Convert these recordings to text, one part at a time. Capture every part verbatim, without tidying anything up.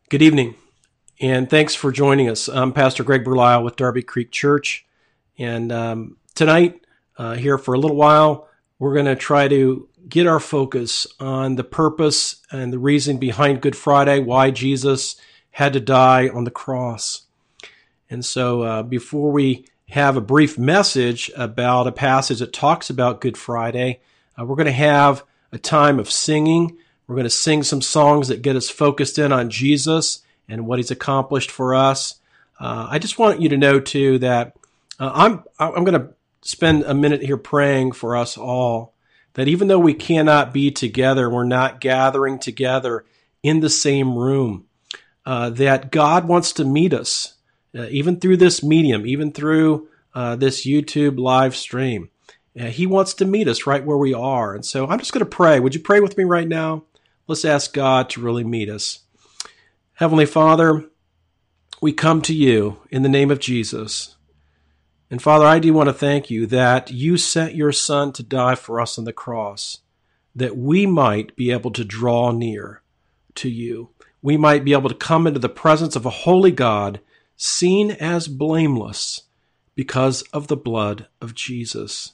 Good evening, and thanks for joining us. I'm Pastor Greg Berlisle with Darby Creek Church, and um, tonight, uh, here for a little while, we're going to try to get our focus on the purpose and the reason behind Good Friday, why Jesus had to die on the cross. And so uh, before we have a brief message about a passage that talks about Good Friday, uh, we're going to have a time of singing. We're going to sing some songs that get us focused in on Jesus and what he's accomplished for us. Uh, I just want you to know, too, that uh, I'm I'm going to spend a minute here praying for us all, that even though we cannot be together, we're not gathering together in the same room, uh, that God wants to meet us, uh, even through this medium, even through uh, this YouTube live stream. Uh, he wants to meet us right where we are. And so I'm just going to pray. Would you pray with me right now? Let's ask God to really meet us. Heavenly Father, we come to you in the name of Jesus. And Father, I do want to thank you that you sent your Son to die for us on the cross, that we might be able to draw near to you. We might be able to come into the presence of a holy God, seen as blameless because of the blood of Jesus.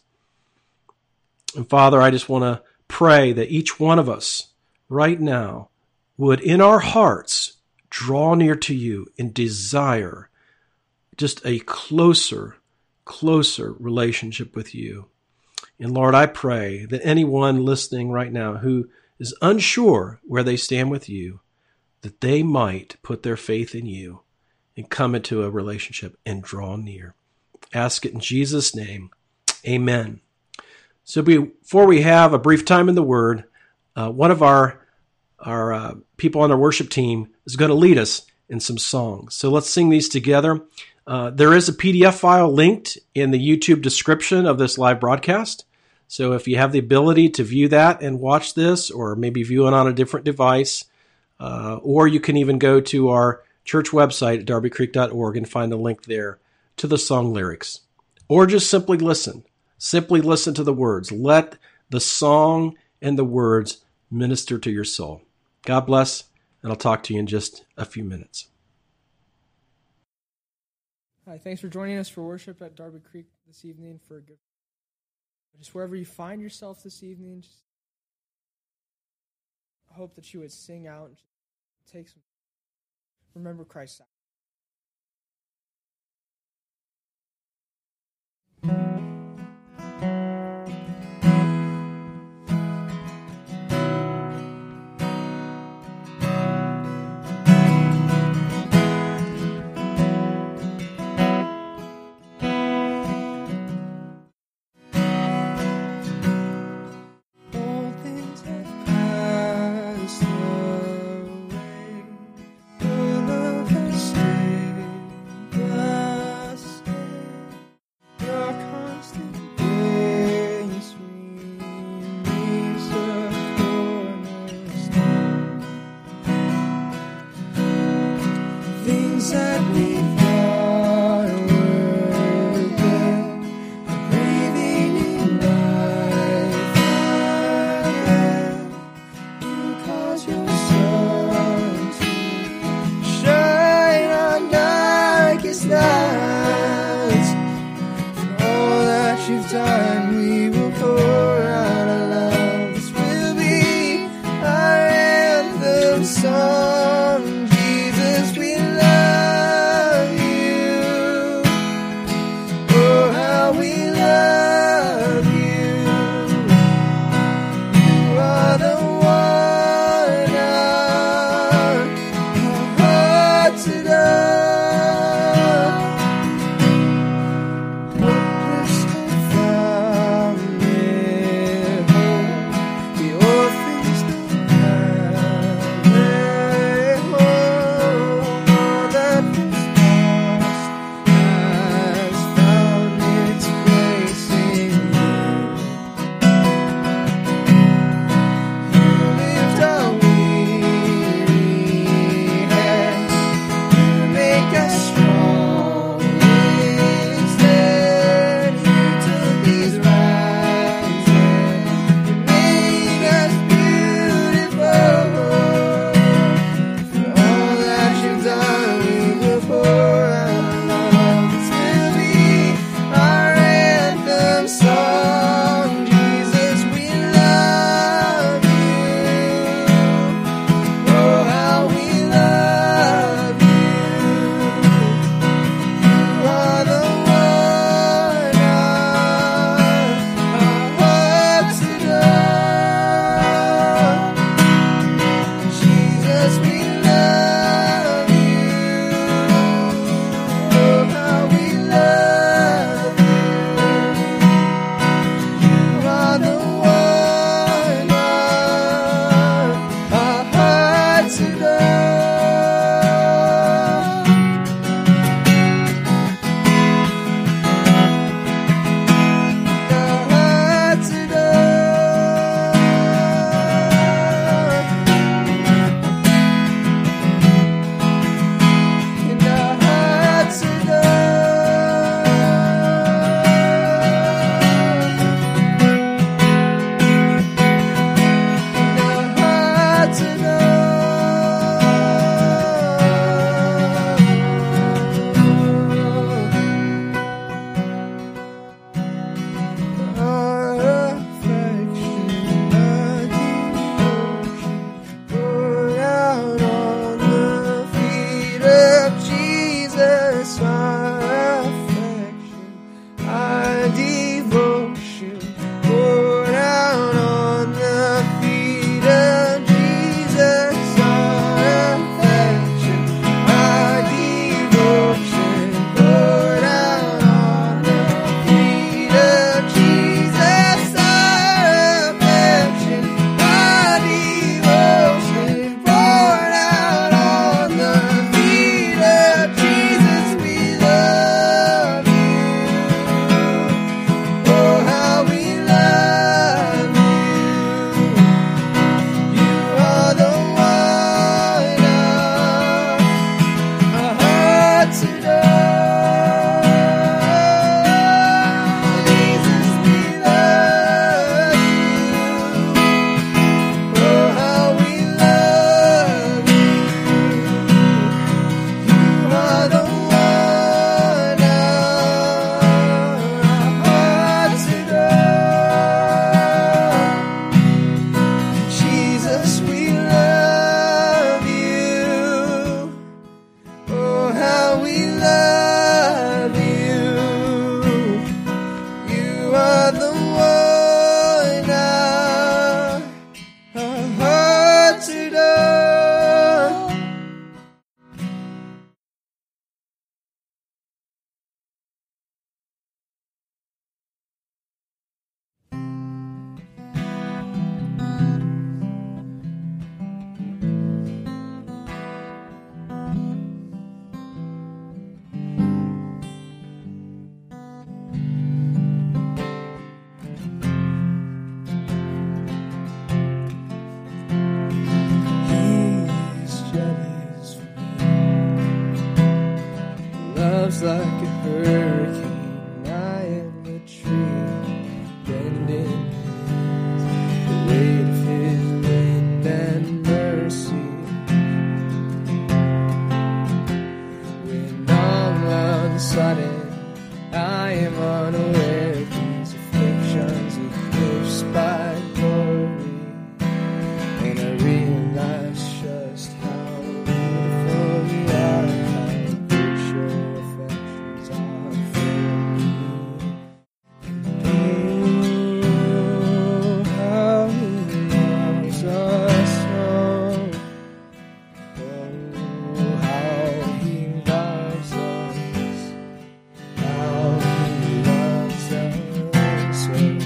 And Father, I just want to pray that each one of us right now would in our hearts draw near to you and desire just a closer, closer relationship with you. And Lord, I pray that anyone listening right now who is unsure where they stand with you, that they might put their faith in you and come into a relationship and draw near. Ask it in Jesus' name. Amen. So before we have a brief time in the Word, uh, one of our our uh, people on our worship team is going to lead us in some songs. So let's sing these together. Uh, there is a P D F file linked in the YouTube description of this live broadcast. So if you have the ability to view that and watch this, or maybe view it on a different device, uh, or you can even go to our church website at darby creek dot org and find a link there to the song lyrics. Or just simply listen. Simply listen to the words. Let the song and the words minister to your soul. God bless, and I'll talk to you in just a few minutes. Hi, thanks for joining us for worship at Darby Creek this evening. For good, just wherever you find yourself this evening, just hope that you would sing out and just take some. Remember Christ's sacrifice. Song, Jesus, we love you. loves like a hurricane. I am a tree bending the weight of his wind and mercy. When all of a sudden I am unaware, these afflictions eclipsed by glory, and I realize just how beautiful you are, how rich your affections are for me. And oh, how he loves us so. Oh, how he loves us. How he loves us so.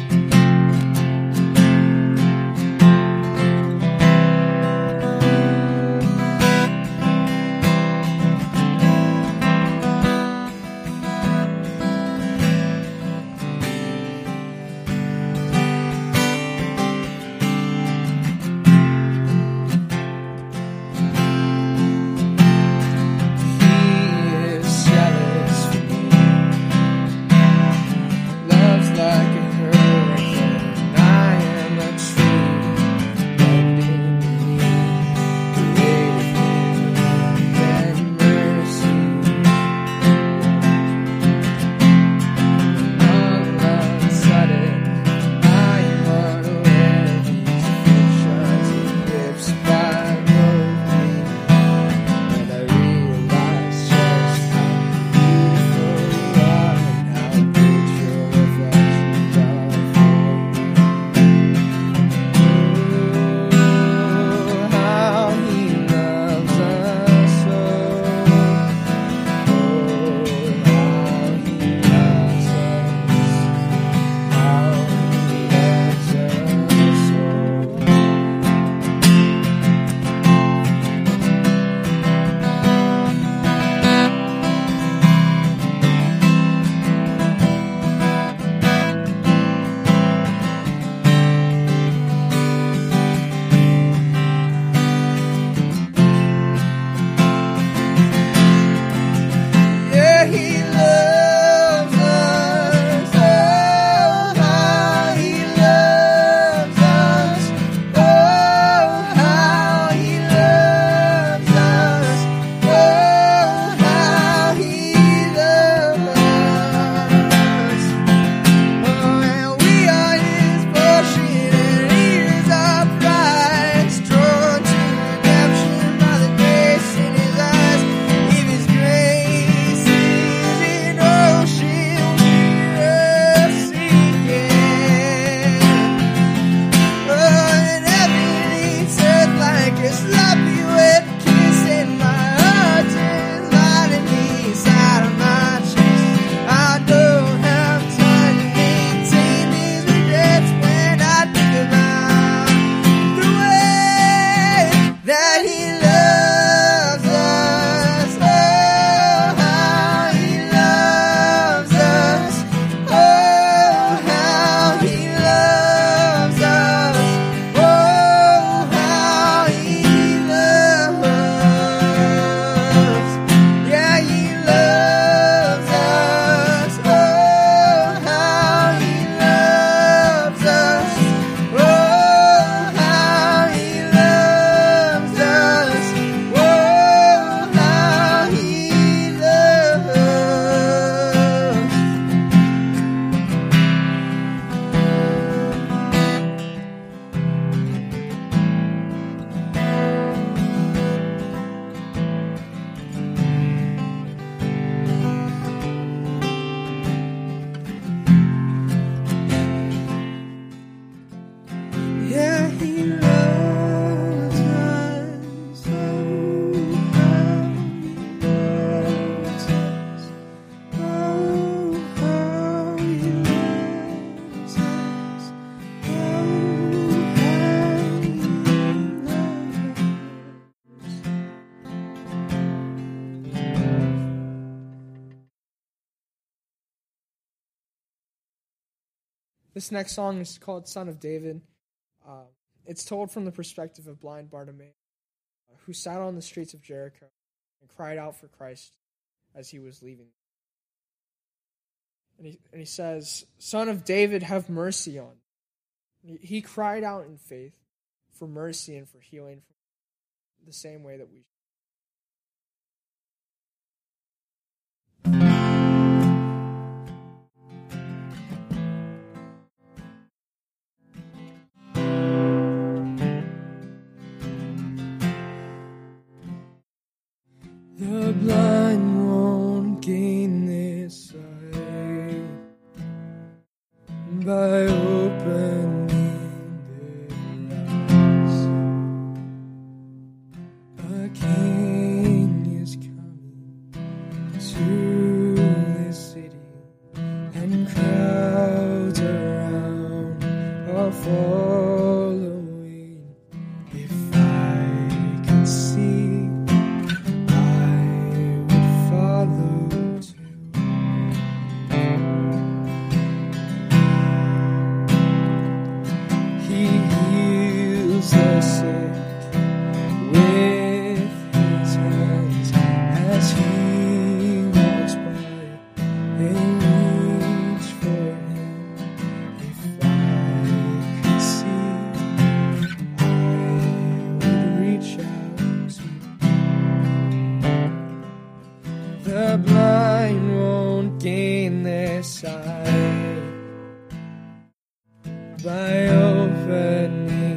He is jealous for me, loves like a hurricane. I am a tree bending beneath the weight of wind and mercy. All of a sudden, I am unaware, these afflictions eclipsed by glory, and I realize just how beautiful you are, and how good your affections are for me. Oh, how he loves us so. Oh, how he loves us. How he loves us so. Yeah, he loves us. Oh, how he loves us. Oh, how he loves us. Oh, how he loves us. Oh, and we are his portion, and he is our prize, drawn to redemption by the grace in his eyes. If his grace is an ocean we're sinking, oh, and heaven eats earth like a sloppy wet kiss, and my heart is lighting me inside of my chest. I don't have time to maintain these regrets when I think about the way that he loves us. Oh, how he loves us. Oh, how he loves us. Oh, how he loves us. Yeah, he loves us. Oh, how he loves us. Oh, how he loves us. Oh, how he loves us. Yeah, he loves us. Oh, how he loves us. Oh, how he loves us. Oh, how he loves us. This next song is called Son of David. Uh, it's told from the perspective of blind Bartimaeus, uh, who sat on the streets of Jericho and cried out for Christ as he was leaving. And he, and he says, Son of David, have mercy on me. He, he cried out in faith for mercy and for healing the same way that we should. The blind won't gain their sight by opening their eyes. A king is coming to this city, and crowds around are following. If I could see, the sick with his hands as he walks by. They reach for him. If I could see, I would reach out to. The blind won't gain their sight by opening.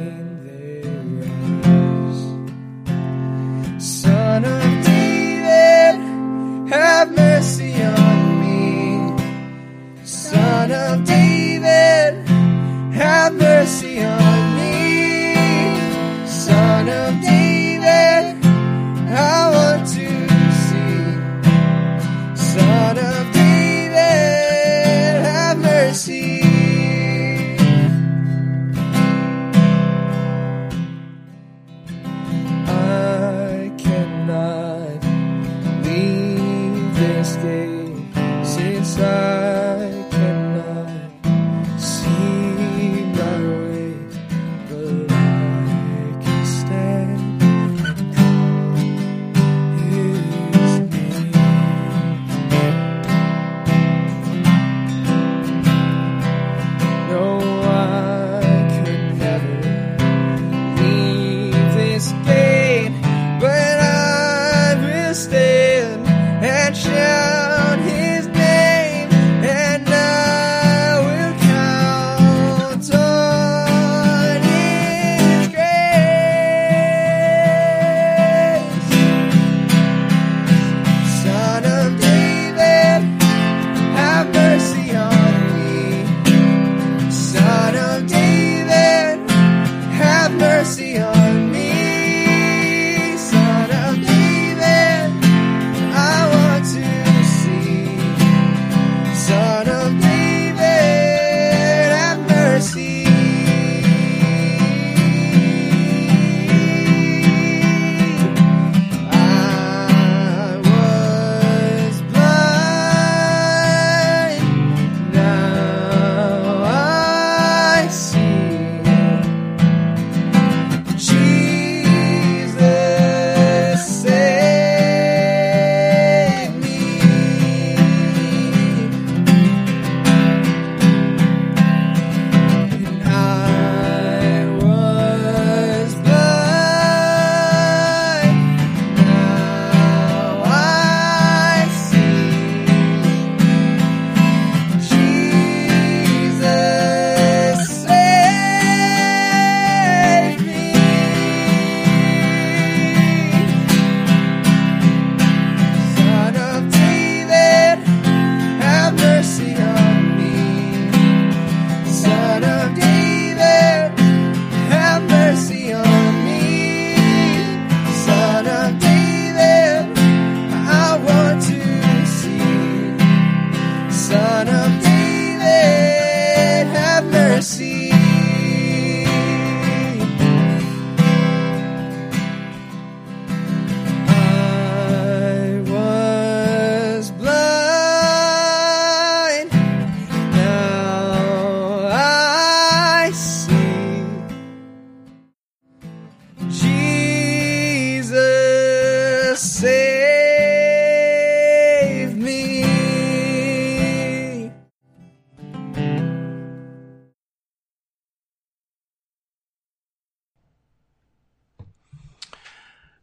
Son of David, have mercy on me. Son of David, have mercy on me. Son of David, I want to see. Son of David, have mercy. I cannot leave this game.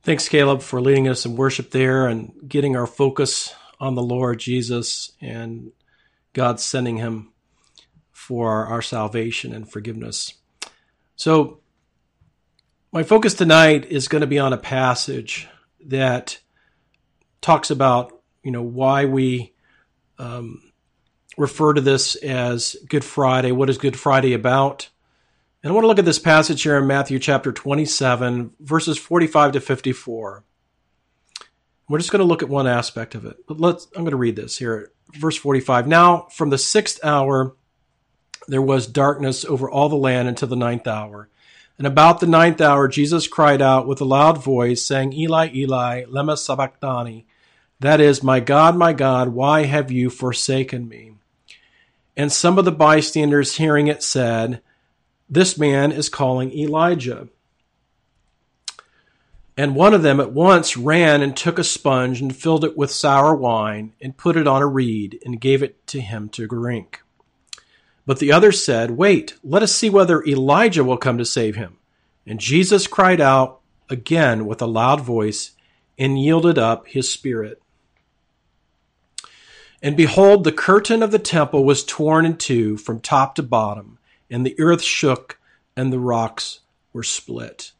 Thanks, Caleb, for leading us in worship there and getting our focus on the Lord Jesus and God sending him for our salvation and forgiveness. So my focus tonight is going to be on a passage that talks about, you know, why we um, refer to this as Good Friday. What is Good Friday about? And I want to look at this passage here in Matthew chapter twenty-seven, verses forty-five to fifty-four. We're just going to look at one aspect of it. But let's, I'm going to read this here. Verse forty-five. Now, from the sixth hour, there was darkness over all the land until the ninth hour. And about the ninth hour, Jesus cried out with a loud voice, saying, Eli, Eli, lema sabachthani. That is, my God, my God, why have you forsaken me? And some of the bystanders hearing it said, this man is calling Elijah. And one of them at once ran and took a sponge and filled it with sour wine and put it on a reed and gave it to him to drink. But the other said, wait, let us see whether Elijah will come to save him. And Jesus cried out again with a loud voice and yielded up his spirit. And behold, the curtain of the temple was torn in two from top to bottom, and the earth shook, and the rocks were split.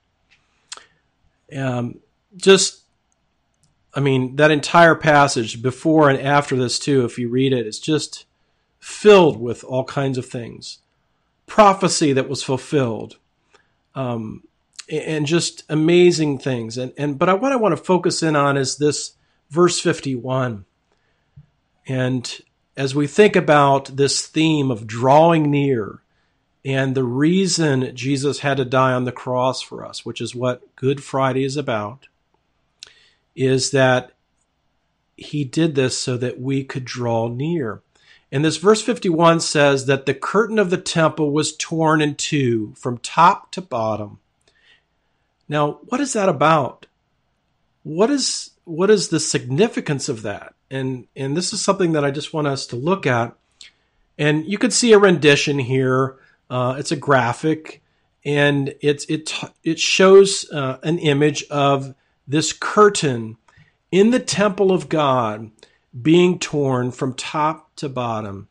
Um, just, I mean, that entire passage, before and after this too, if you read it, it's just filled with all kinds of things. Prophecy that was fulfilled, um, and just amazing things. And, and but I, what I want to focus in on is this verse fifty-one. And as we think about this theme of drawing near, and the reason Jesus had to die on the cross for us, which is what Good Friday is about, is that he did this so that we could draw near. And this verse fifty-one says that the curtain of the temple was torn in two from top to bottom. Now, what is that about? What is what is the significance of that? And and this is something that I just want us to look at. And you could see a rendition here. Uh, it's a graphic, and it's it it shows uh, an image of this curtain in the temple of God being torn from top to bottom.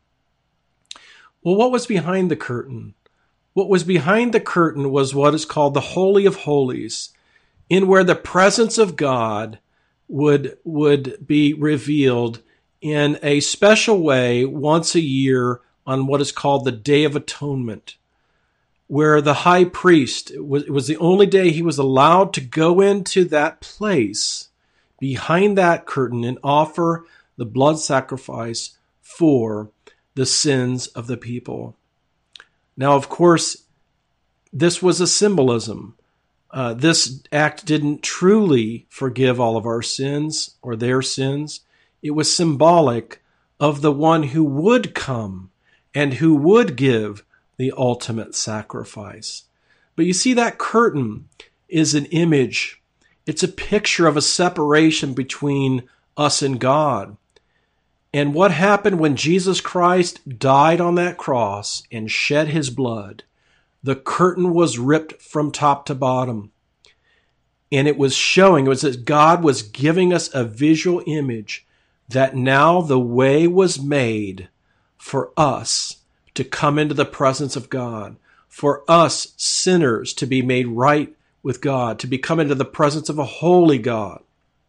Well, what was behind the curtain? What was behind the curtain was what is called the Holy of Holies, in where the presence of God would would be revealed in a special way once a year on what is called the Day of Atonement, where the high priest, it was, it was the only day he was allowed to go into that place behind that curtain and offer the blood sacrifice for the sins of the people. Now, of course, this was a symbolism. Uh, this act didn't truly forgive all of our sins or their sins. It was symbolic of the one who would come and who would give the ultimate sacrifice. But you see, that curtain is an image. It's a picture of a separation between us and God. And what happened when Jesus Christ died on that cross and shed his blood? The curtain was ripped from top to bottom. And it was showing, it was that God was giving us a visual image that now the way was made for us to come into the presence of God, for us sinners to be made right with God, to be come into the presence of a holy God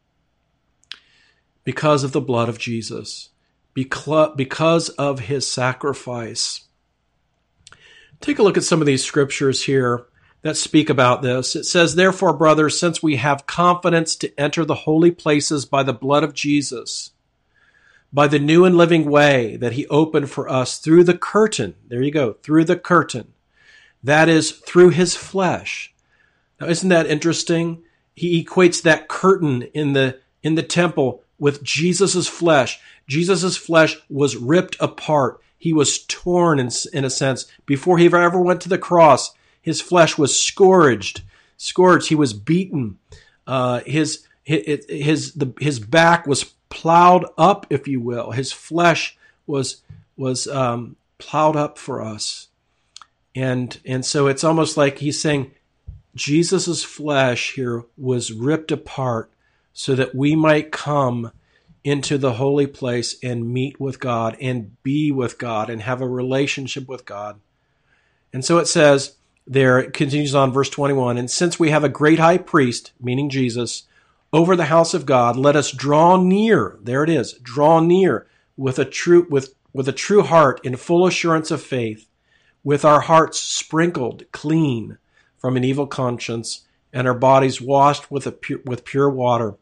because of the blood of Jesus, because of his sacrifice. Take a look at some of these scriptures here that speak about this. It says, therefore, brothers, since we have confidence to enter the holy places by the blood of Jesus, by the new and living way that he opened for us through the curtain. There you go, through the curtain. That is, through his flesh. Now, isn't that interesting? He equates that curtain in the in the temple with Jesus's flesh. Jesus's flesh was ripped apart. He was torn in, in a sense. Before he ever went to the cross, his flesh was scourged. Scourged. He was beaten. Uh, his his his the his back was plowed up, if you will. His flesh was was um, plowed up for us, and and so it's almost like he's saying, Jesus' flesh here was ripped apart so that we might come into the holy place and meet with God and be with God and have a relationship with God. And so it says there, it continues on verse twenty-one, and since we have a great high priest, meaning Jesus, over the house of God, let us draw near, there it is, draw near with a true, with, with a true heart in full assurance of faith, with our hearts sprinkled clean from an evil conscience and our bodies washed with, a pure, with pure water.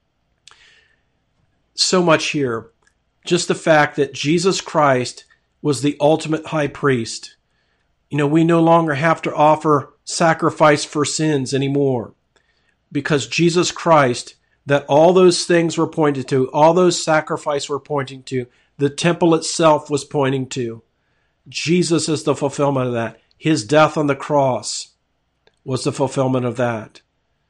So much here. Just the fact that Jesus Christ was the ultimate high priest. You know, we no longer have to offer sacrifice for sins anymore because Jesus Christ, that all those things were pointed to, all those sacrifices were pointing to, the temple itself was pointing to. Jesus is the fulfillment of that. His death on the cross was the fulfillment of that.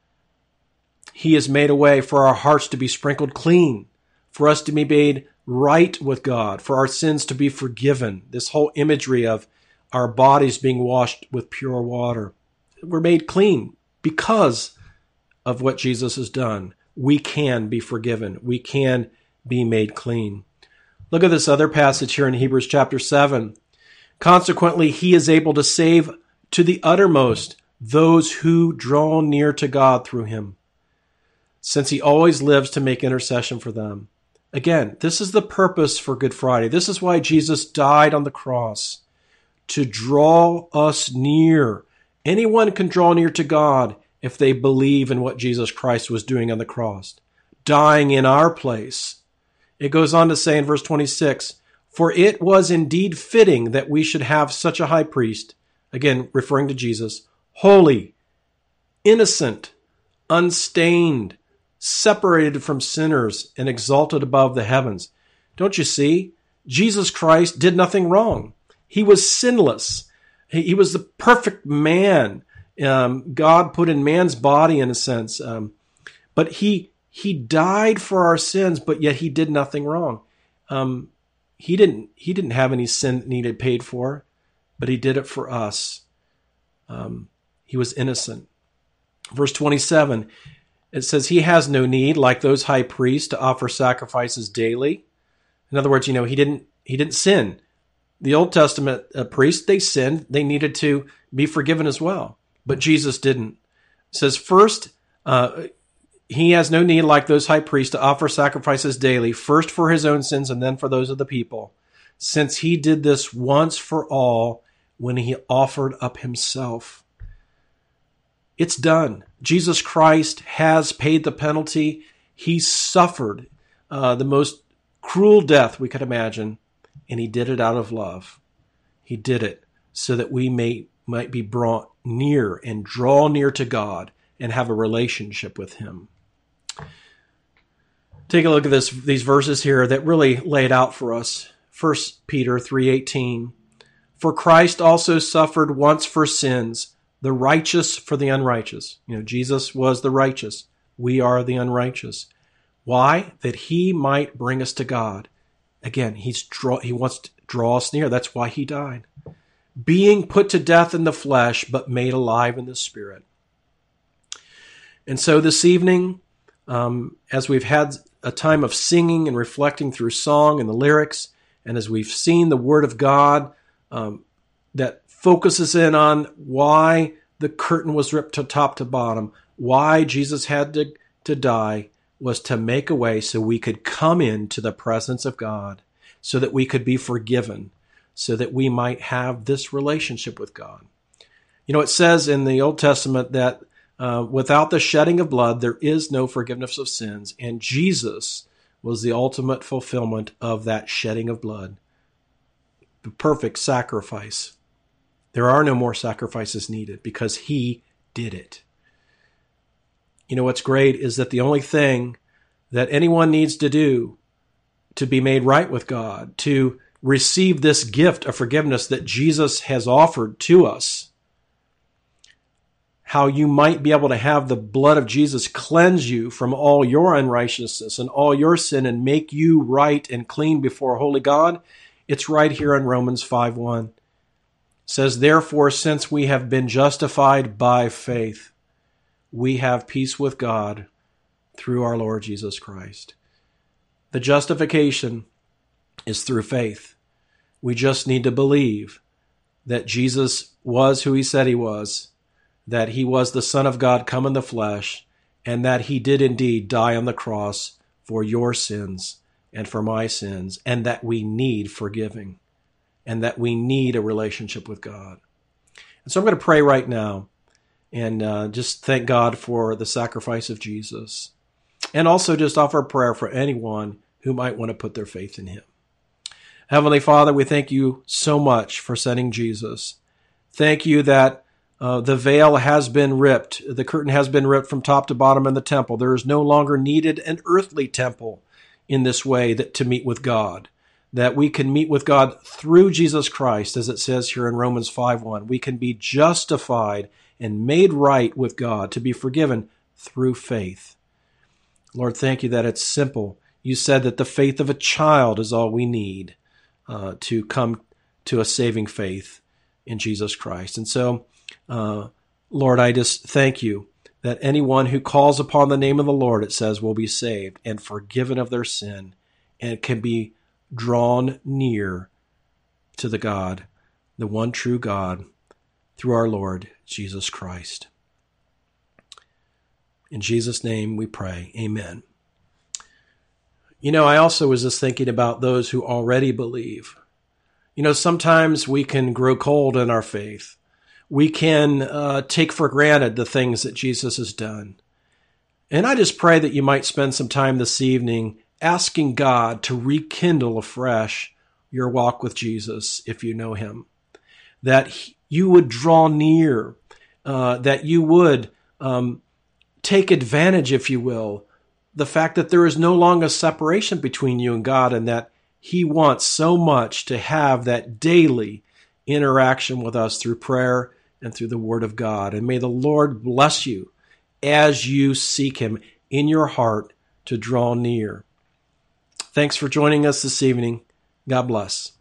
He has made a way for our hearts to be sprinkled clean, for us to be made right with God, for our sins to be forgiven. This whole imagery of our bodies being washed with pure water. We're made clean because of what Jesus has done. We can be forgiven. We can be made clean. Look at this other passage here in Hebrews chapter seven. Consequently, he is able to save to the uttermost those who draw near to God through him, since he always lives to make intercession for them. Again, this is the purpose for Good Friday. This is why Jesus died on the cross, to draw us near. Anyone can draw near to God if they believe in what Jesus Christ was doing on the cross, dying in our place. It goes on to say in verse twenty-six, for it was indeed fitting that we should have such a high priest, again referring to Jesus, holy, innocent, unstained, separated from sinners, and exalted above the heavens. Don't you see? Jesus Christ did nothing wrong. He was sinless. He, he was the perfect man. Um, God put in man's body in a sense. Um, but he he died for our sins, but yet he did nothing wrong. Um, he didn't he didn't have any sin that needed paid for, but he did it for us. Um, he was innocent. Verse twenty-seven, it says he has no need, like those high priests, to offer sacrifices daily. In other words, you know, he didn't he didn't sin. The Old Testament uh, priests, they sinned. They needed to be forgiven as well. But Jesus didn't. It says, first, uh, he has no need, like those high priests, to offer sacrifices daily, first for his own sins and then for those of the people, since he did this once for all when he offered up himself. It's done. Jesus Christ has paid the penalty. He suffered uh, the most cruel death we could imagine, and he did it out of love. He did it so that we may might be brought near and draw near to God and have a relationship with him. Take a look at this, these verses here that really lay it out for us. First Peter three eighteen. For Christ also suffered once for sins, the righteous for the unrighteous. You know, Jesus was the righteous. We are the unrighteous. Why? That he might bring us to God. Again, he's draw, he wants to draw us near. That's why he died. Being put to death in the flesh, but made alive in the spirit. And so this evening, um, as we've had a time of singing and reflecting through song and the lyrics, and as we've seen the Word of God um, that focuses in on why the curtain was ripped to top to bottom, why Jesus had to, to die, was to make a way so we could come into the presence of God, so that we could be forgiven, so that we might have this relationship with God. You know, it says in the Old Testament that uh, without the shedding of blood, there is no forgiveness of sins, and Jesus was the ultimate fulfillment of that shedding of blood, the perfect sacrifice. There are no more sacrifices needed because he did it. You know, what's great is that the only thing that anyone needs to do to be made right with God, to receive this gift of forgiveness that Jesus has offered to us, how you might be able to have the blood of Jesus cleanse you from all your unrighteousness and all your sin and make you right and clean before a holy God, it's right here in Romans five one. It says, therefore, since we have been justified by faith, we have peace with God through our Lord Jesus Christ. The justification is through faith. We just need to believe that Jesus was who he said he was, that he was the Son of God come in the flesh, and that he did indeed die on the cross for your sins and for my sins, and that we need forgiving, and that we need a relationship with God. And so I'm going to pray right now and uh, just thank God for the sacrifice of Jesus, and also just offer a prayer for anyone who might want to put their faith in him. Heavenly Father, we thank you so much for sending Jesus. Thank you that uh, the veil has been ripped. The curtain has been ripped from top to bottom in the temple. There is no longer needed an earthly temple in this way that to meet with God, that we can meet with God through Jesus Christ, as it says here in Romans five one. We can be justified and made right with God, to be forgiven through faith. Lord, thank you that it's simple. You said that the faith of a child is all we need uh, to come to a saving faith in Jesus Christ. And so, uh, Lord, I just thank you that anyone who calls upon the name of the Lord, it says, will be saved and forgiven of their sin and can be drawn near to the God, the one true God, through our Lord Jesus Christ. In Jesus' name we pray. Amen. You know, I also was just thinking about those who already believe. You know, sometimes we can grow cold in our faith. We can uh, take for granted the things that Jesus has done. And I just pray that you might spend some time this evening asking God to rekindle afresh your walk with Jesus if you know him. That you would draw near, uh, that you would um, take advantage, if you will, the fact that there is no longer separation between you and God, and that he wants so much to have that daily interaction with us through prayer and through the Word of God. And may the Lord bless you as you seek him in your heart to draw near. Thanks for joining us this evening. God bless.